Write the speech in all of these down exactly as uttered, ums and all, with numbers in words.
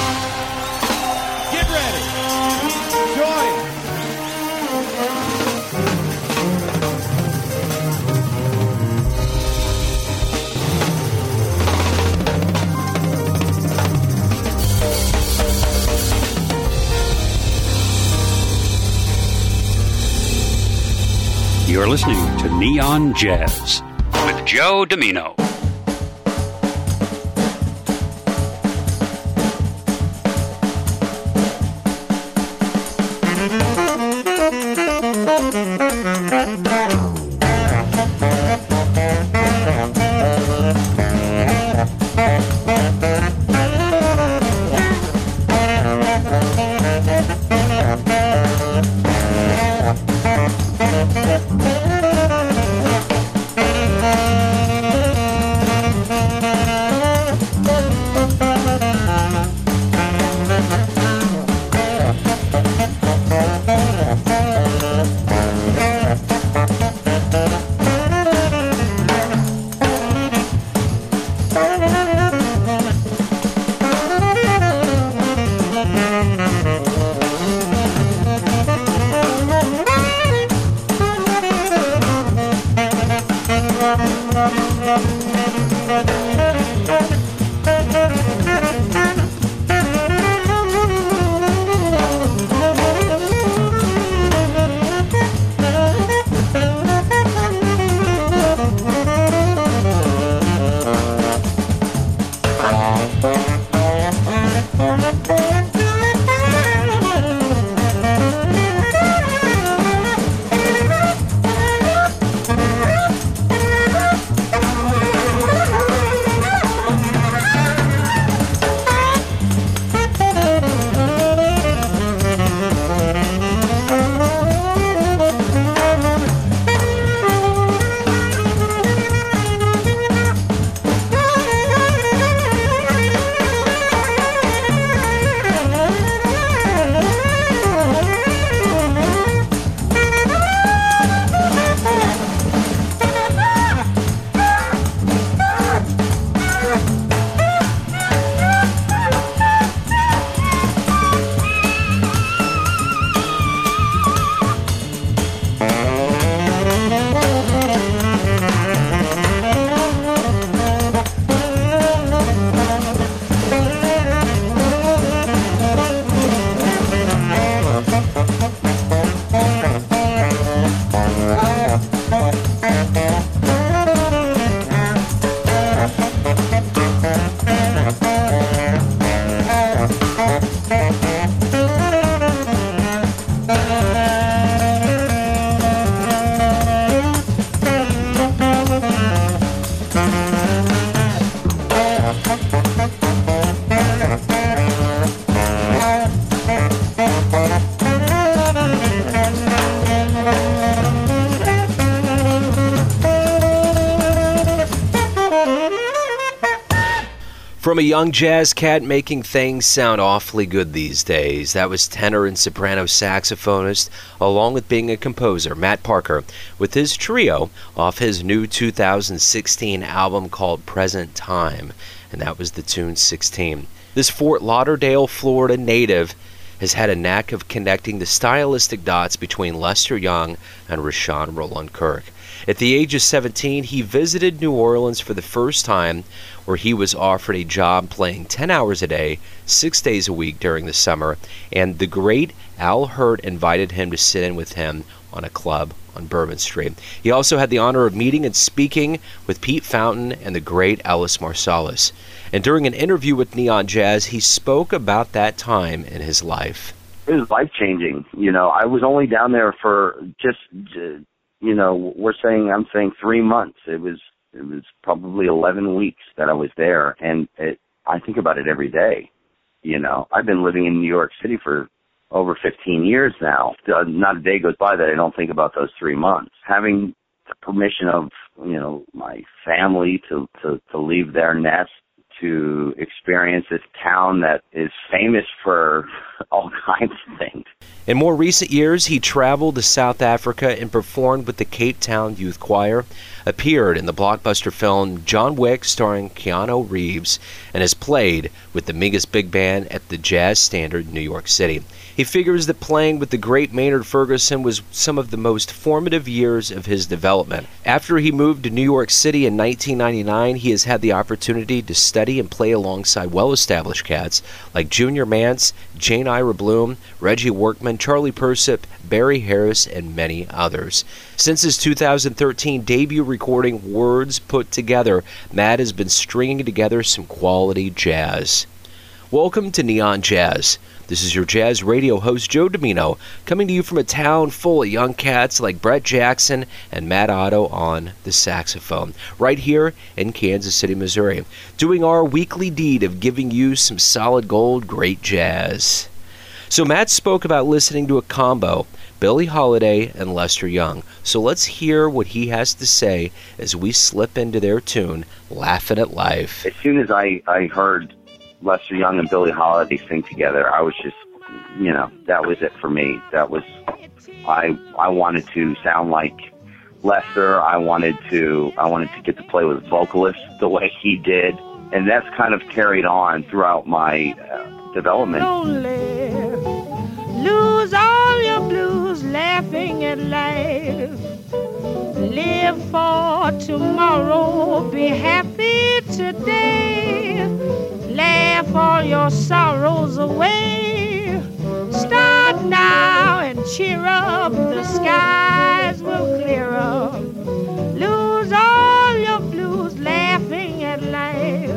Get ready. Join. You're listening to Neon Jazz with Joe Domino. From a young jazz cat making things sound awfully good these days, that was tenor and soprano saxophonist, along with being a composer, Matt Parker, with his trio off his new two thousand sixteen album called Present Time, and that was the tune sixteen. This Fort Lauderdale, Florida native has had a knack of connecting the stylistic dots between Lester Young and Rashawn Roland Kirk. At the age of seventeen, he visited New Orleans for the first time, where he was offered a job playing ten hours a day, six days a week during the summer, and the great Al Hirt invited him to sit in with him on a club on Bourbon Street. He also had the honor of meeting and speaking with Pete Fountain and the great Ellis Marsalis. And during an interview with Neon Jazz, he spoke about that time in his life. It was life-changing. You know, I was only down there for just... Uh, You know, we're saying, I'm saying three months. It was, it was probably eleven weeks that I was there. And it, I think about it every day. You know, I've been living in New York City for over fifteen years now. Not a day goes by that I don't think about those three months. Having the permission of, you know, my family to, to, to leave their nest, to experience this town that is famous for all kinds of things. In more recent years, he traveled to South Africa and performed with the Cape Town Youth Choir, appeared in the blockbuster film John Wick starring Keanu Reeves, and has played with the Mingus Big Band at the Jazz Standard in New York City. He figures that playing with the great Maynard Ferguson was some of the most formative years of his development. After he moved to New York City in nineteen ninety-nine, he has had the opportunity to study and play alongside well-established cats like Junior Mance, Jane Ira Bloom, Reggie Workman, Charlie Persip, Barry Harris, and many others. Since his two thousand thirteen debut recording Words Put Together, Matt has been stringing together some quality jazz. Welcome to Neon Jazz. This is your jazz radio host, Joe Domino, coming to you from a town full of young cats like Brett Jackson and Matt Otto on the saxophone, right here in Kansas City, Missouri, doing our weekly deed of giving you some solid gold great jazz. So Matt spoke about listening to a combo, Billie Holiday and Lester Young. So let's hear what he has to say as we slip into their tune, Laughing at Life. As soon as I, I heard Lester Young and Billie Holiday sing together, I was just, you know, that was it for me. That was, I I wanted to sound like Lester. I wanted to, I wanted to get to play with vocalists the way he did. And that's kind of carried on throughout my uh, development. Lonely, lose all your blues, laughing at life. Live for tomorrow, be happy today. Laugh all your sorrows away. Start now and cheer up, the skies will clear up. Lose all your blues, laughing at life.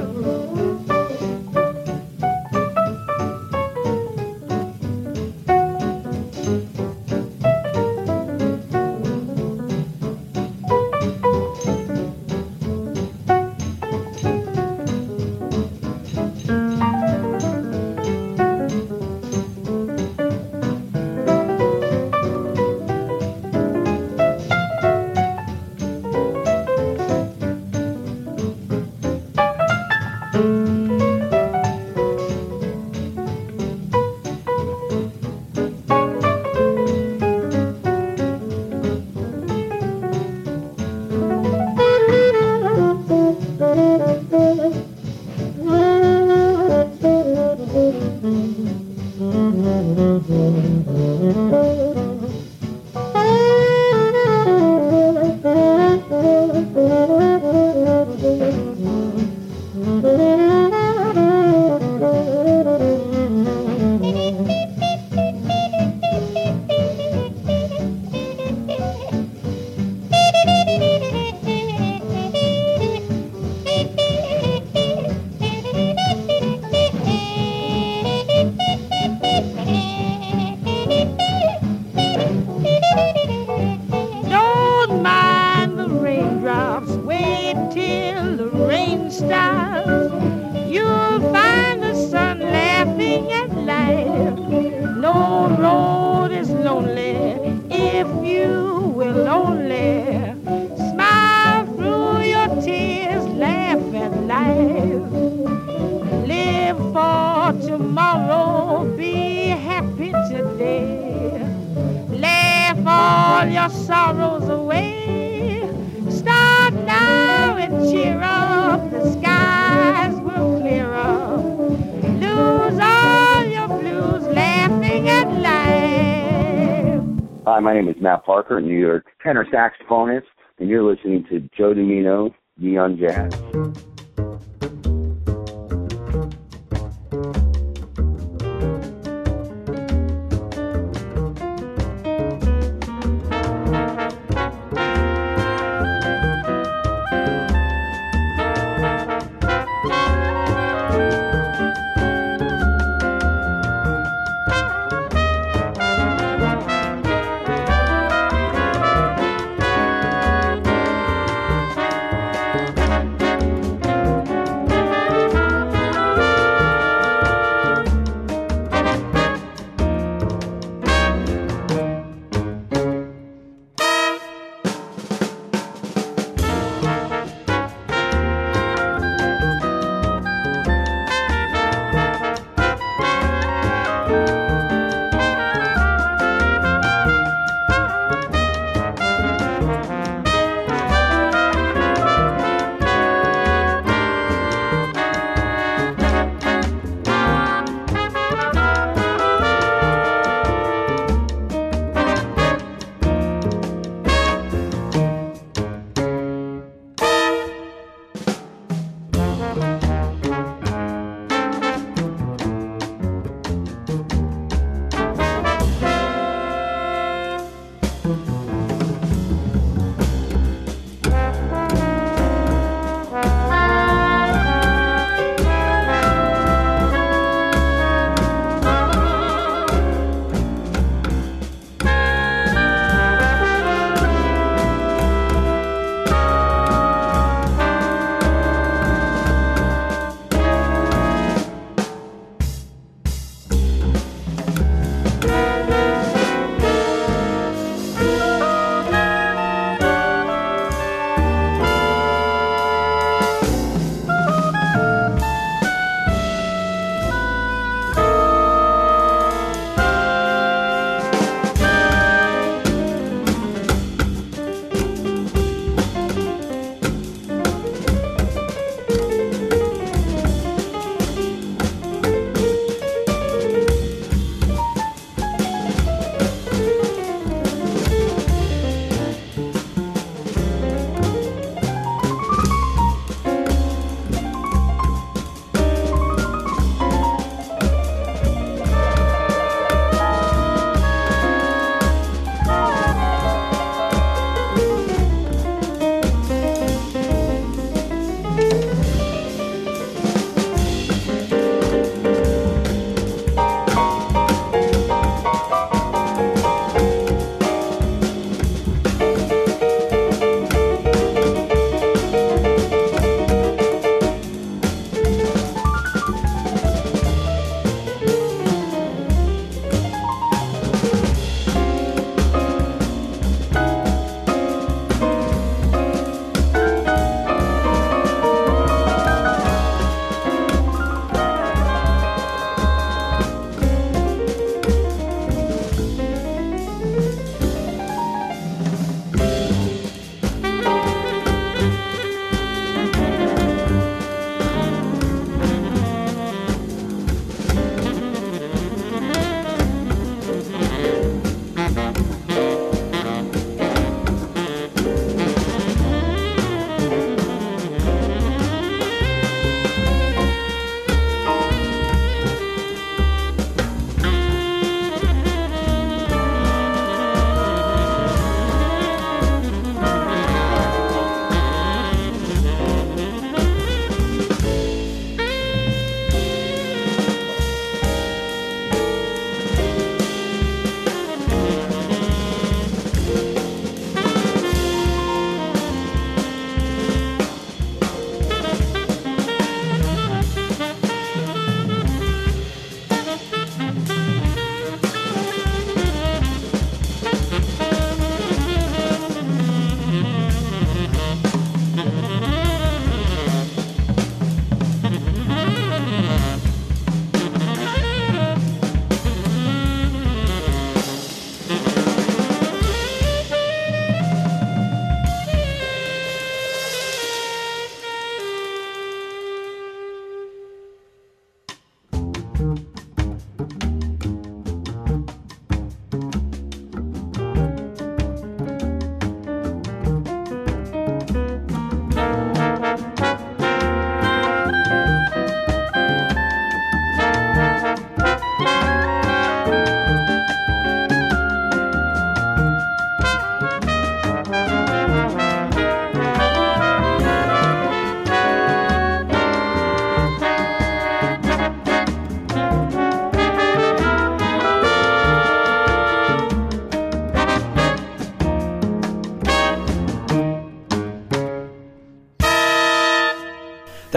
Hi, my name is Matt Parker, New York tenor saxophonist, and you're listening to Joe Domino, Neon Jazz.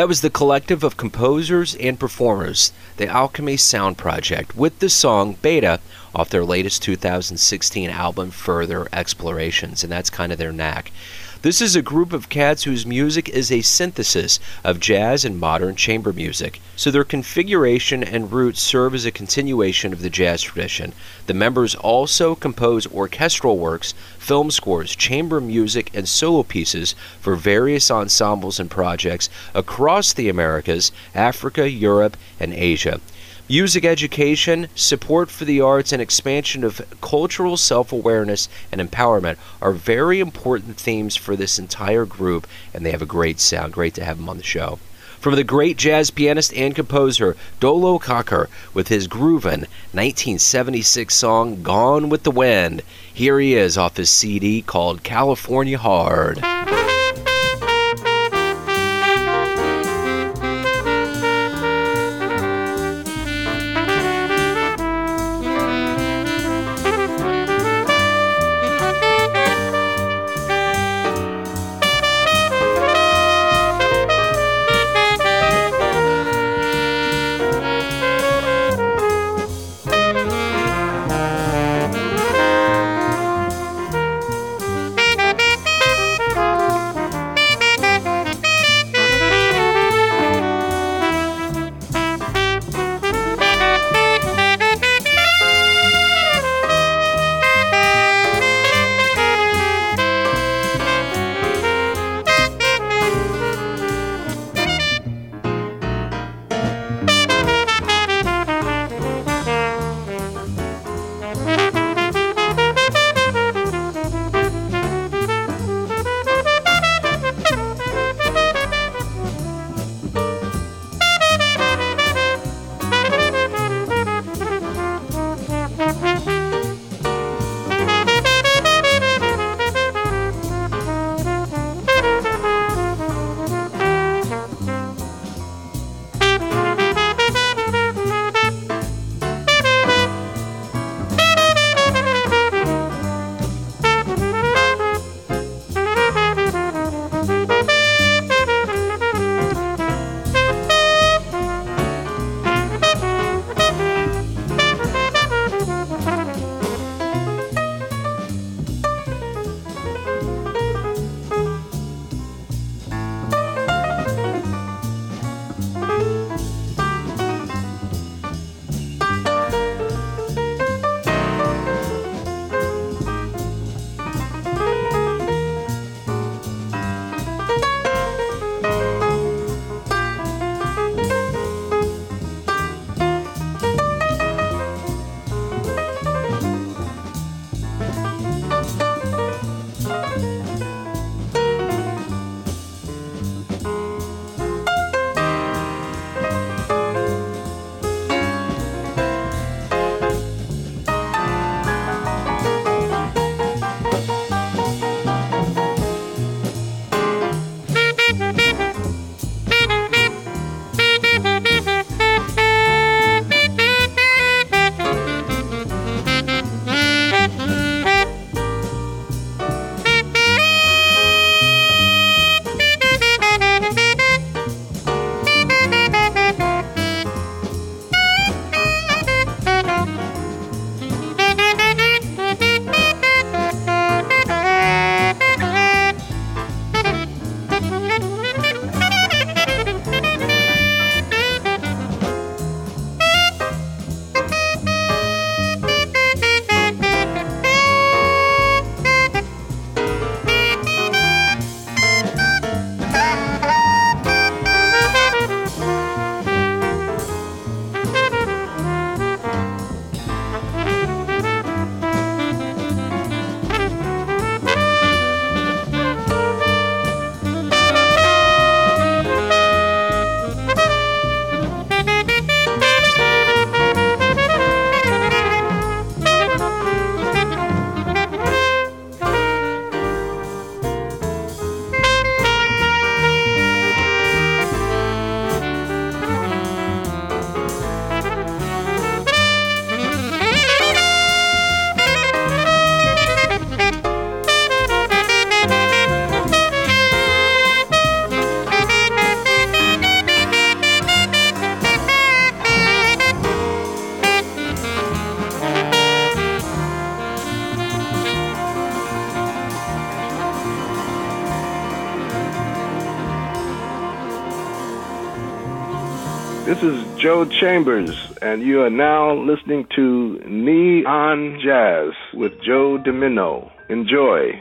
That was the collective of composers and performers, the Alchemy Sound Project, with the song Beta off their latest two thousand sixteen album, Further Explorations, and that's kind of their knack. This is a group of cats whose music is a synthesis of jazz and modern chamber music, so their configuration and roots serve as a continuation of the jazz tradition. The members also compose orchestral works, film scores, chamber music, and solo pieces for various ensembles and projects across the Americas, Africa, Europe, and Asia. Music education, support for the arts, and expansion of cultural self-awareness and empowerment are very important themes for this entire group, and they have a great sound. Great to have them on the show. From the great jazz pianist and composer Dolo Cocker with his groovin' nineteen seventy-six song Gone with the Wind, here he is off his C D called California Hard. This is Joe Chambers, and you are now listening to Neon Jazz with Joe Dimino. Enjoy.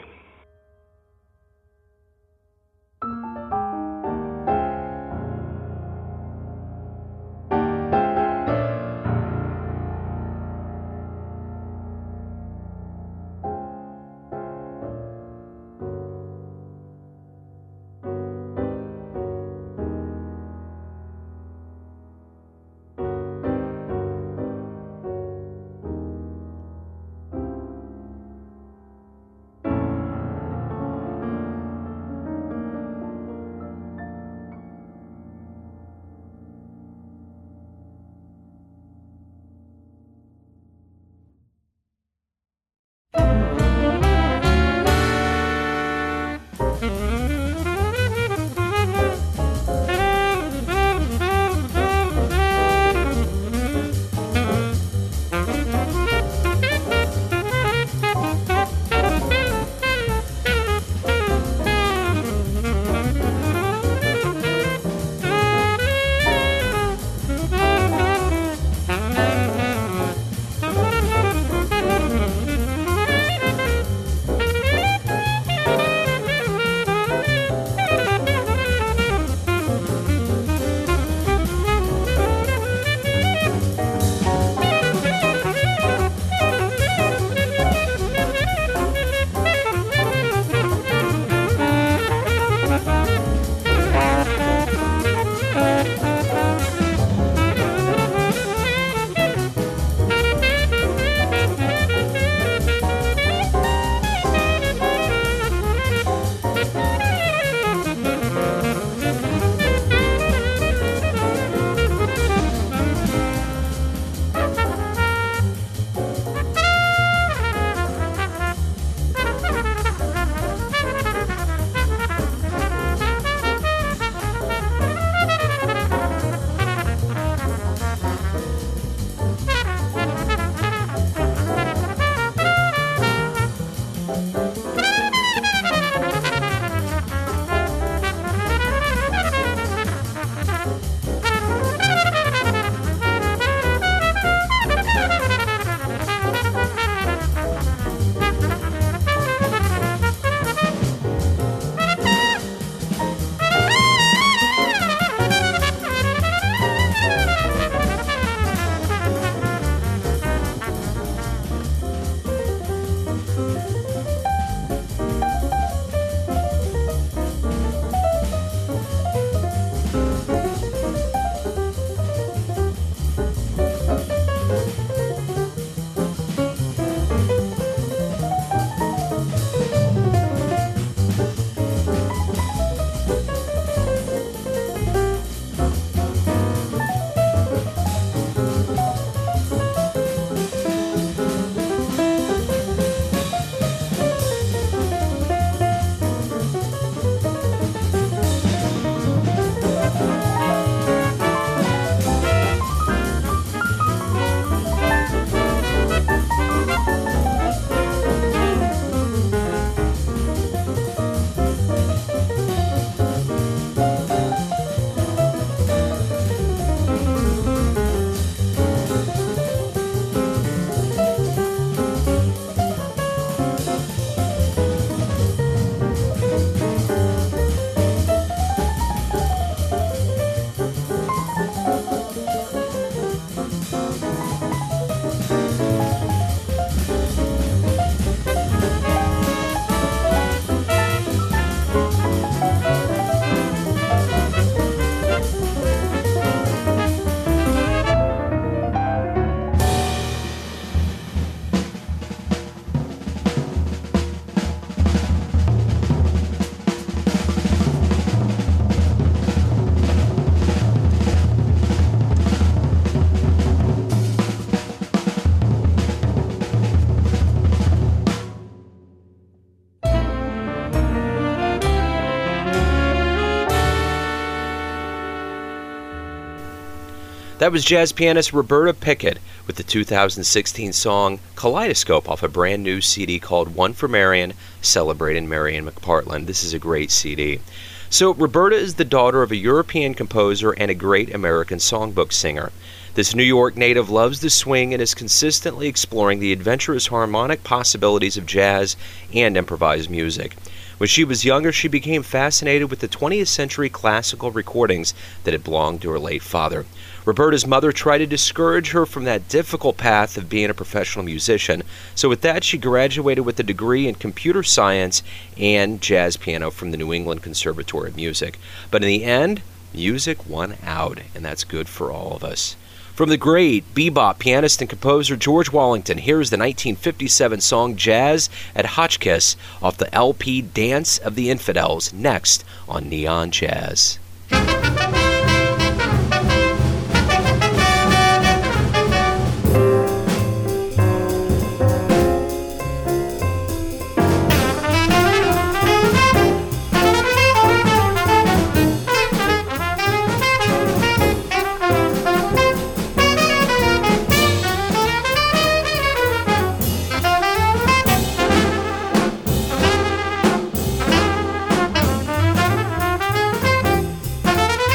That was jazz pianist Roberta Pickett with the two thousand sixteen song Kaleidoscope off a brand new C D called One for Marion, celebrating Marion McPartland. This is a great C D. So, Roberta is the daughter of a European composer and a great American songbook singer. This New York native loves the swing and is consistently exploring the adventurous harmonic possibilities of jazz and improvised music. When she was younger, she became fascinated with the twentieth century classical recordings that had belonged to her late father. Roberta's mother tried to discourage her from that difficult path of being a professional musician, so with that she graduated with a degree in computer science and jazz piano from the New England Conservatory of Music. But in the end, music won out, and that's good for all of us. From the great bebop pianist and composer George Wallington, here's the nineteen fifty-seven song Jazz at Hotchkiss off the L P Dance of the Infidels, next on Neon Jazz. Thank you.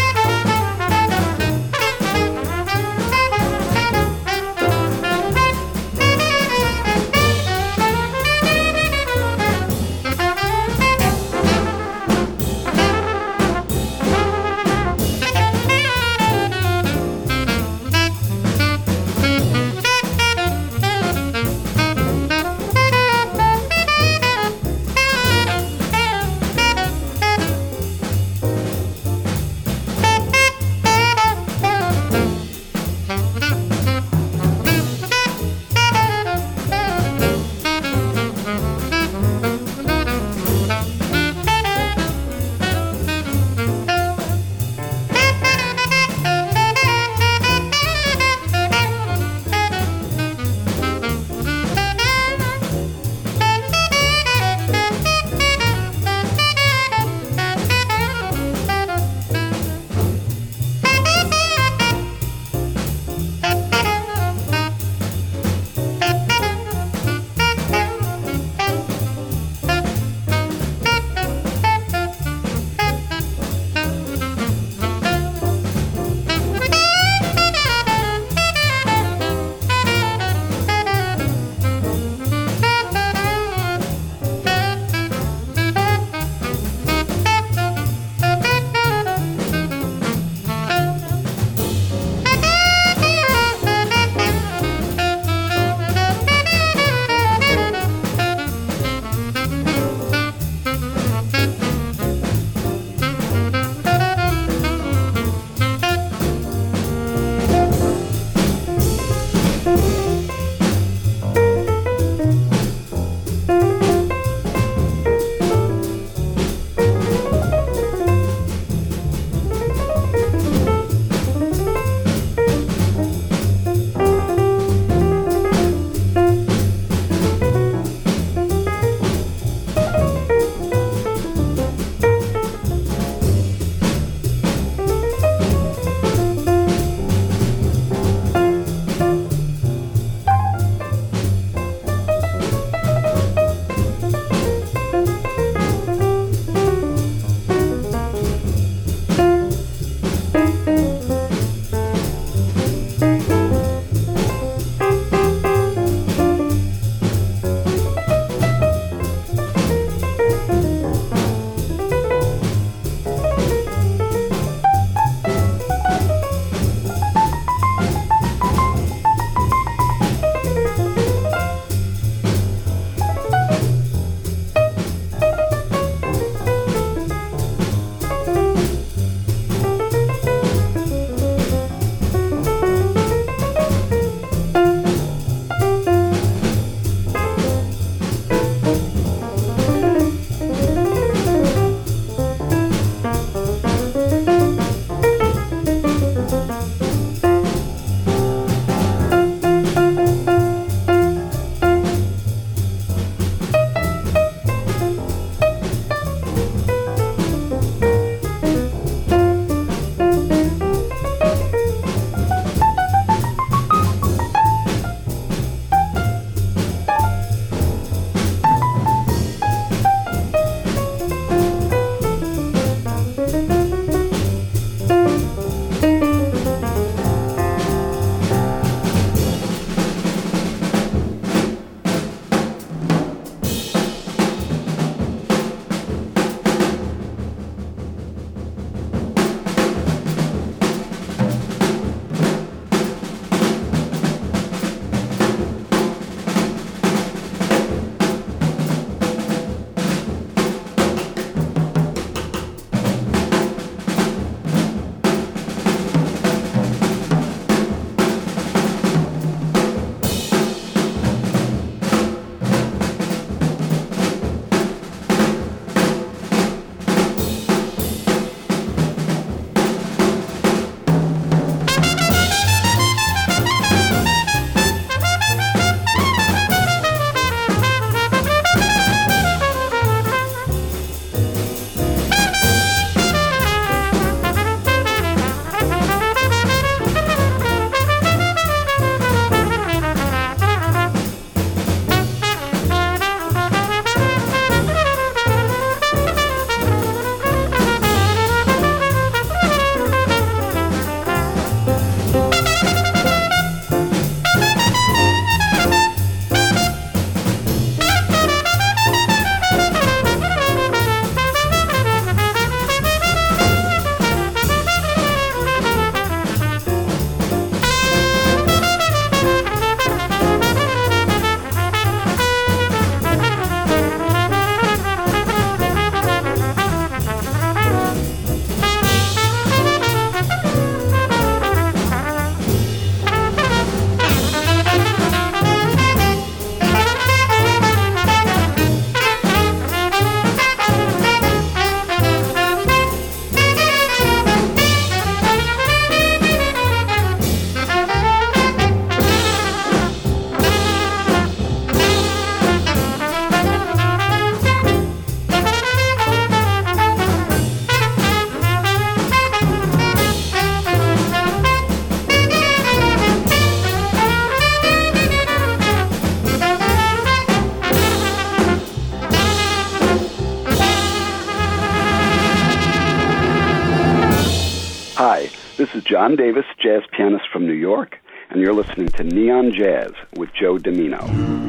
John Davis, jazz pianist from New York, and you're listening to Neon Jazz with Joe Dimino.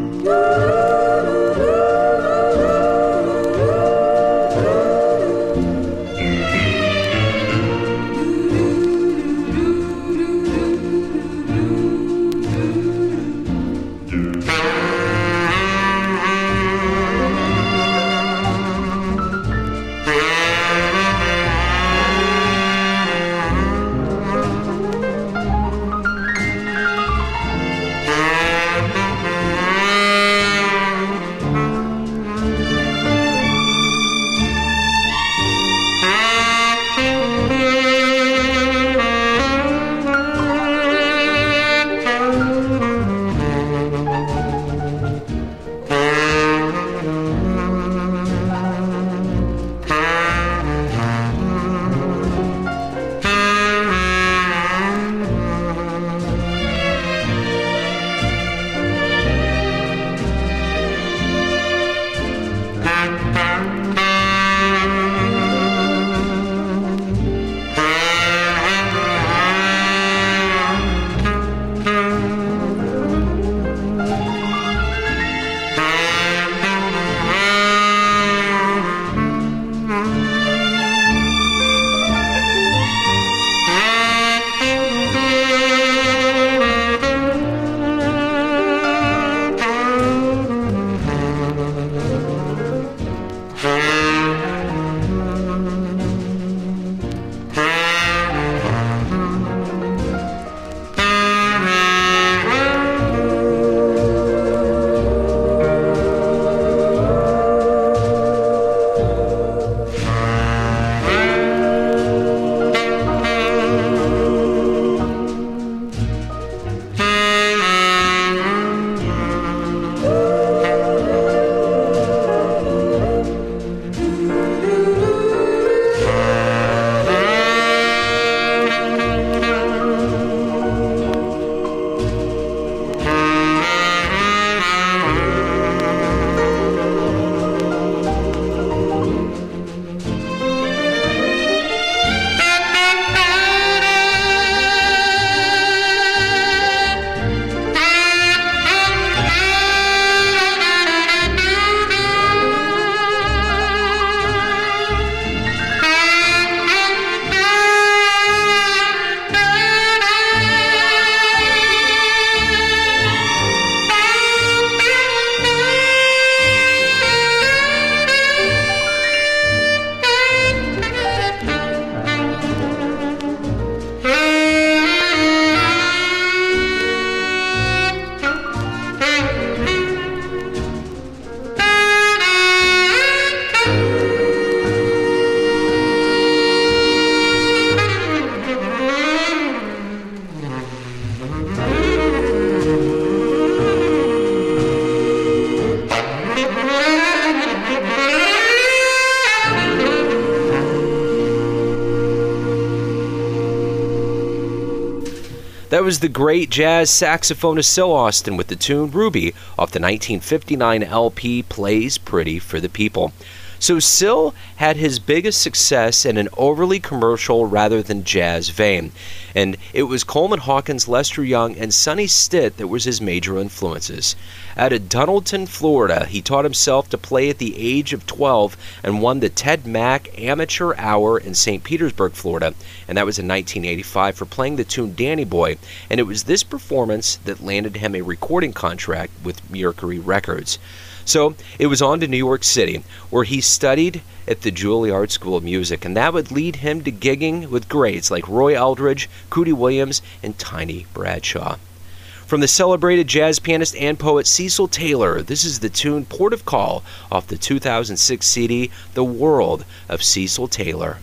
That was the great jazz saxophonist Syl Austin with the tune Ruby off the nineteen fifty-nine L P Plays Pretty for the People. So Syl had his biggest success in an overly commercial rather than jazz vein, and it was Coleman Hawkins, Lester Young, and Sonny Stitt that was his major influences. Out of Donaldton, Florida, he taught himself to play at the age of twelve and won the Ted Mack Amateur Hour in Saint Petersburg, Florida, and that was in nineteen eighty-five for playing the tune Danny Boy, and it was this performance that landed him a recording contract with Mercury Records. So it was on to New York City, where he studied at the Juilliard School of Music, and that would lead him to gigging with greats like Roy Eldridge, Cootie Williams, and Tiny Bradshaw. From the celebrated jazz pianist and poet Cecil Taylor, this is the tune Port of Call off the two thousand six C D, The World of Cecil Taylor.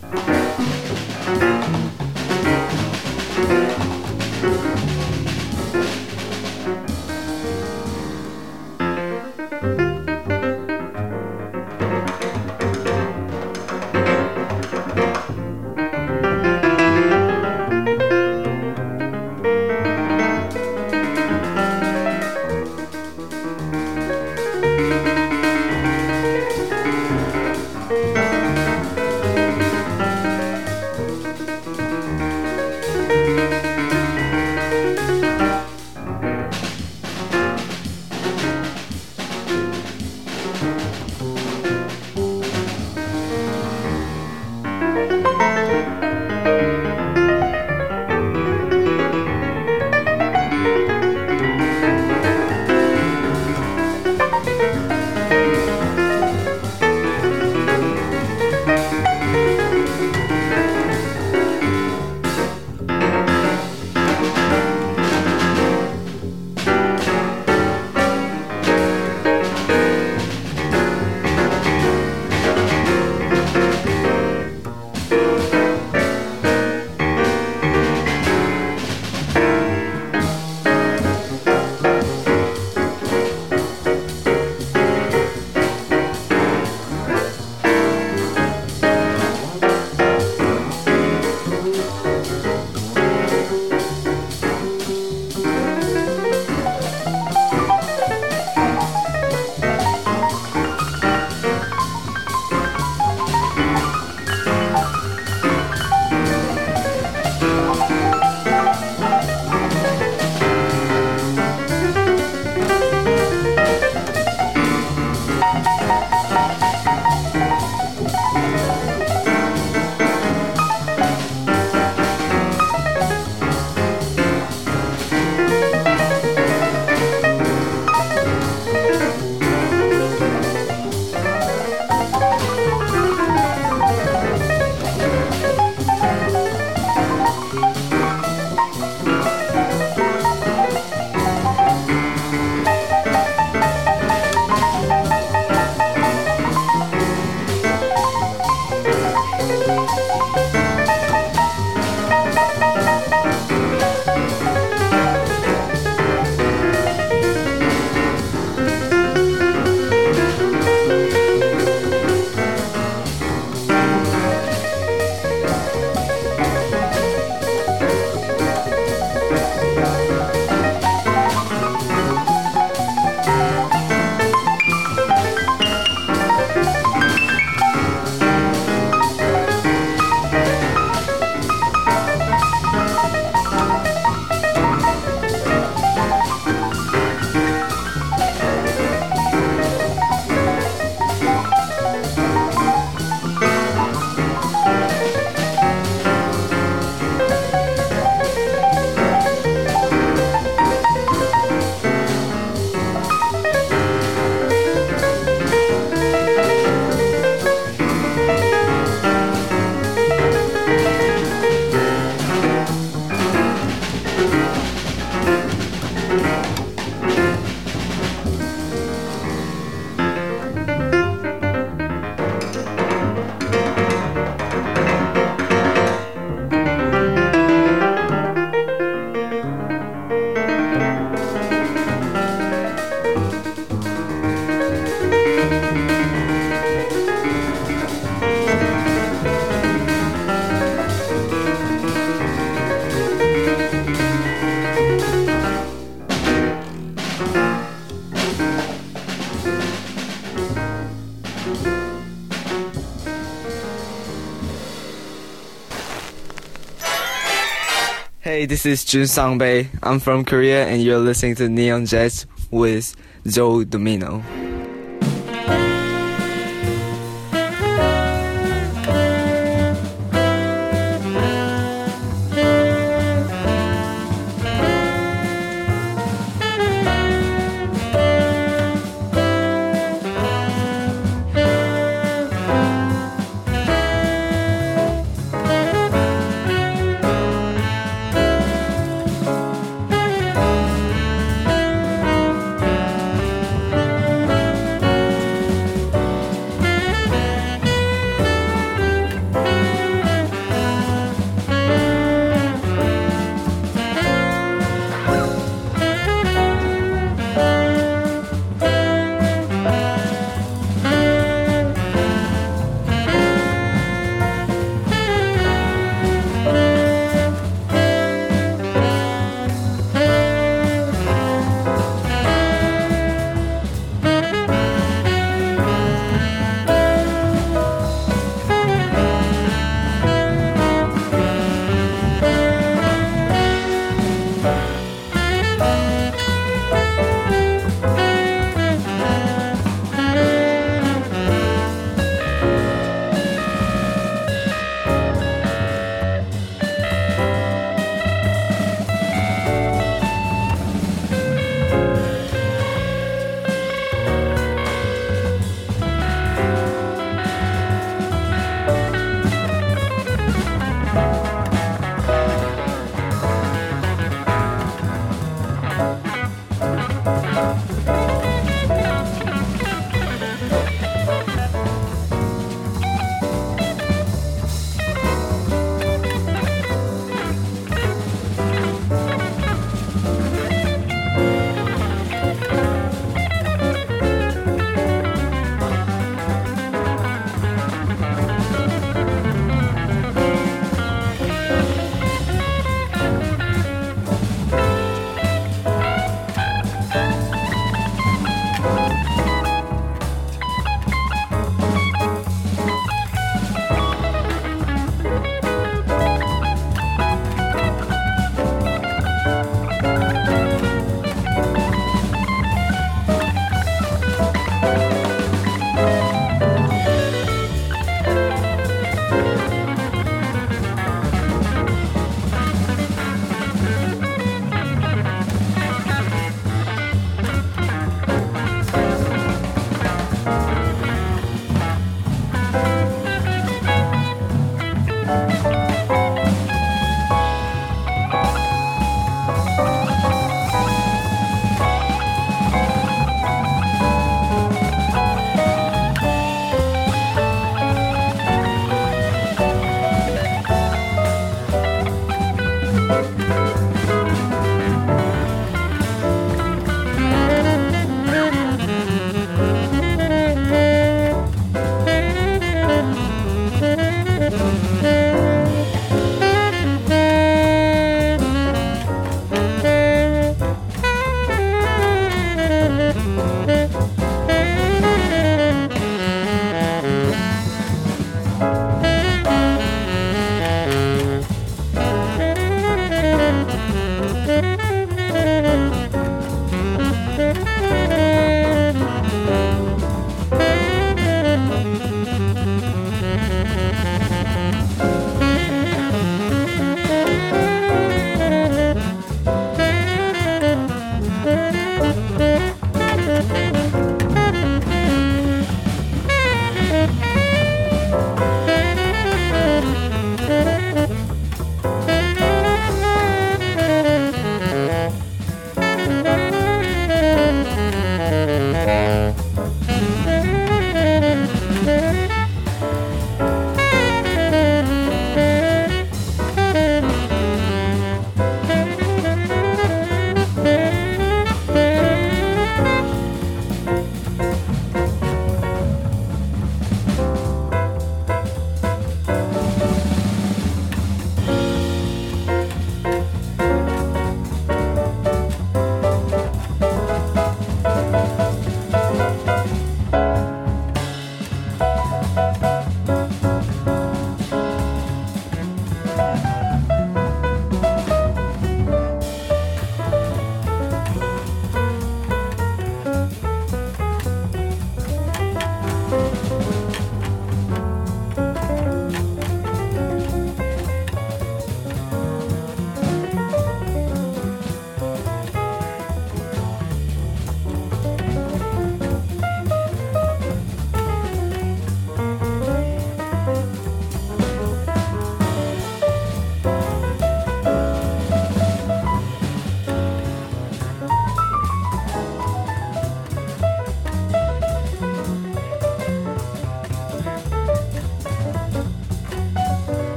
Hey, this is Jun Sangbei. I'm from Korea, and you're listening to Neon Jazz with Joe Domino.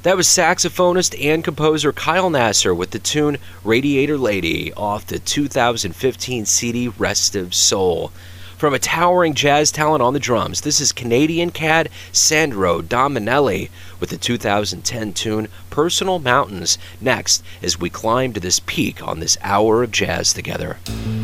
That was saxophonist and composer Kyle Nasser with the tune Radiator Lady off the two thousand fifteen C D Restive Soul. From a towering jazz talent on the drums, this is Canadian cad Sandro Dominelli with the two thousand ten tune Personal Mountains. Next, as we climb to this peak on this hour of jazz together.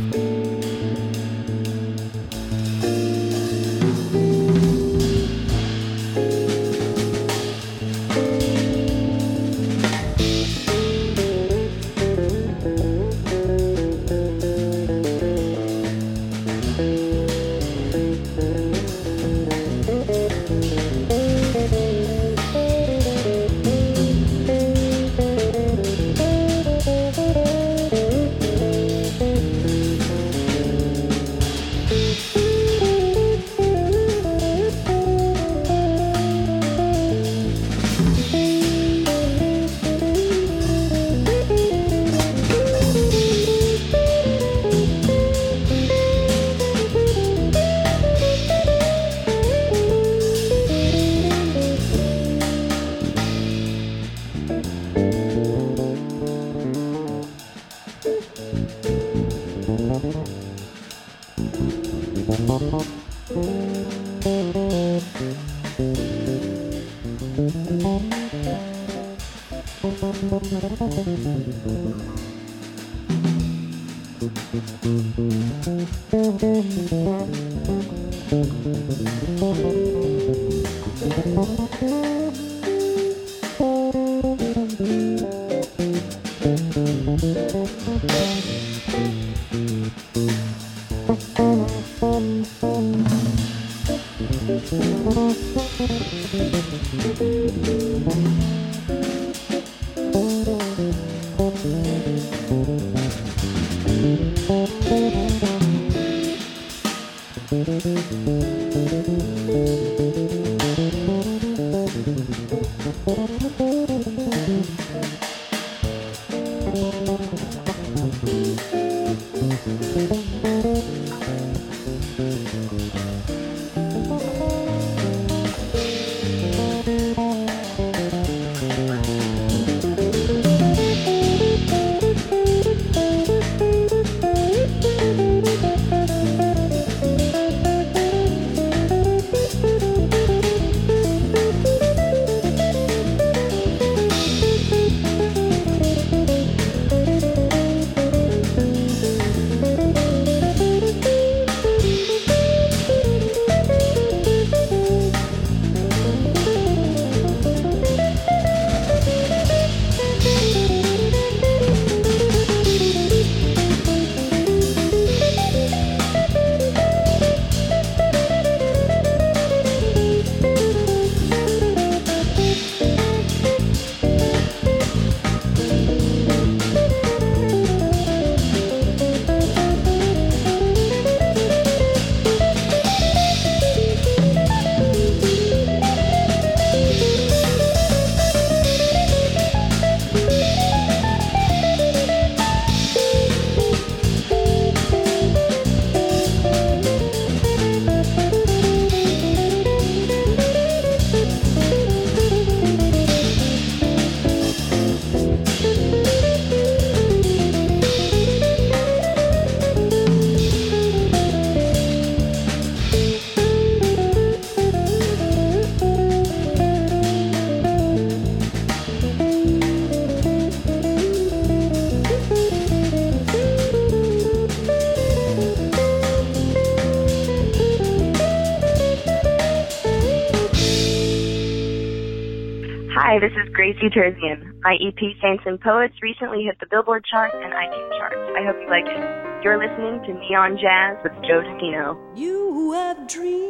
Hi, this is Gracie Terzian. My E P Saints and Poets recently hit the Billboard charts and iTunes charts. I hope you like it. You're listening to Neon Jazz with Joe Domino. You have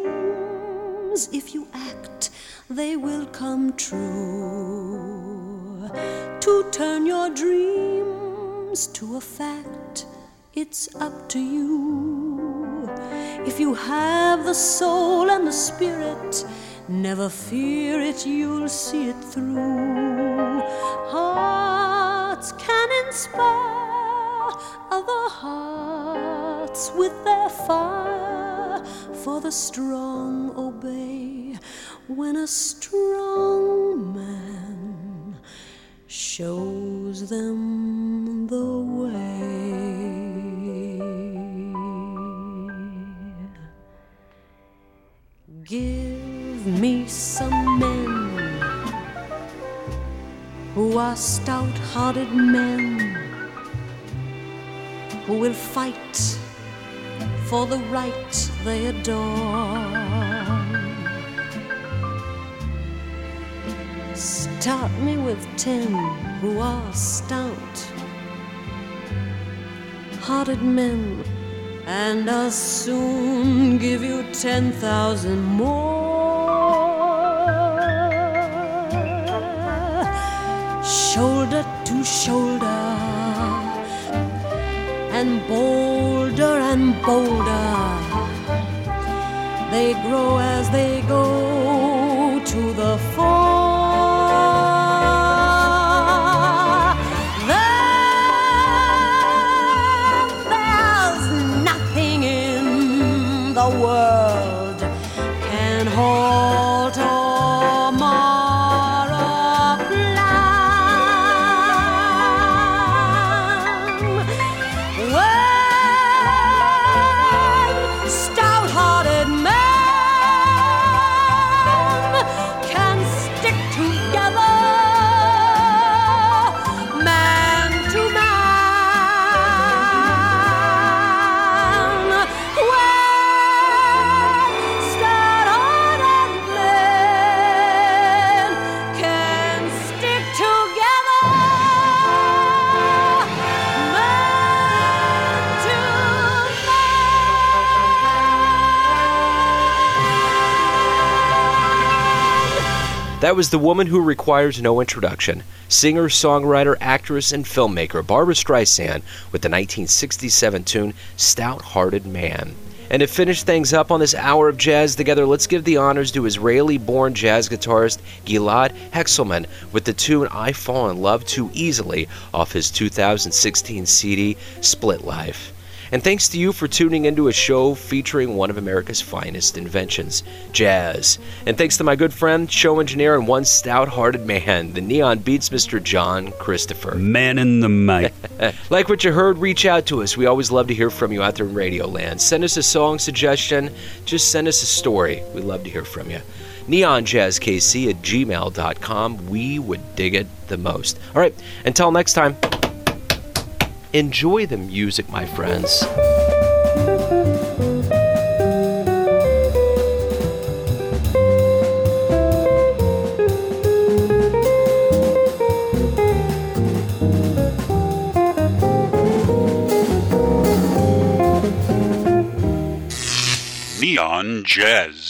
dreams. If you act, they will come true. To turn your dreams to a fact, it's up to you. If you have the soul and the spirit, never fear it, you'll see it through. Hearts can inspire other hearts with their fire, for the strong obey when a strong man shows them the way. Give me some men who are stout-hearted men, who will fight for the right they adore. Start me with ten who are stout-hearted men, and I'll soon give you ten thousand more. Shoulder to shoulder, and bolder and bolder, they grow as they go to the fore. The world can halt or mar a plan. When stout-hearted men can stick together, man to man. When That was the woman who requires no introduction. Singer, songwriter, actress, and filmmaker Barbra Streisand with the nineteen sixty-seven tune Stout-Hearted Man. And to finish things up on this hour of jazz together, let's give the honors to Israeli-born jazz guitarist Gilad Hekselman with the tune I Fall in Love Too Easily off his two thousand sixteen C D Split Life. And thanks to you for tuning into a show featuring one of America's finest inventions, jazz. And thanks to my good friend, show engineer, and one stout-hearted man, the Neon Beats Mister John Christopher. Man in the mic. Like what you heard, reach out to us. We always love to hear from you out there in Radio Land. Send us a song suggestion. Just send us a story. We love to hear from you. neon jazz k c at gmail dot com. We would dig it the most. All right, until next time. Enjoy the music, my friends. Neon Jazz.